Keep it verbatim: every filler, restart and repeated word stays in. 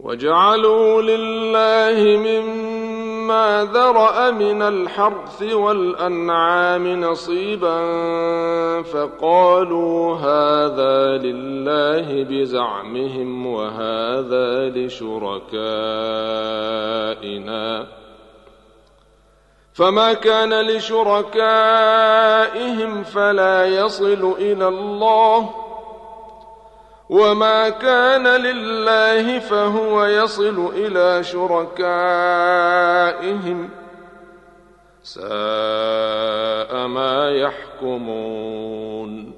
وجعلوا لله مما ذرأ من الحرث والأنعام نصيبا فقالوا هذا لله بزعمهم وهذا لشركائنا فما كان لشركائهم فلا يصل إلى الله وما كان لله فهو يصل إلى شركائهم ساء ما يحكمون.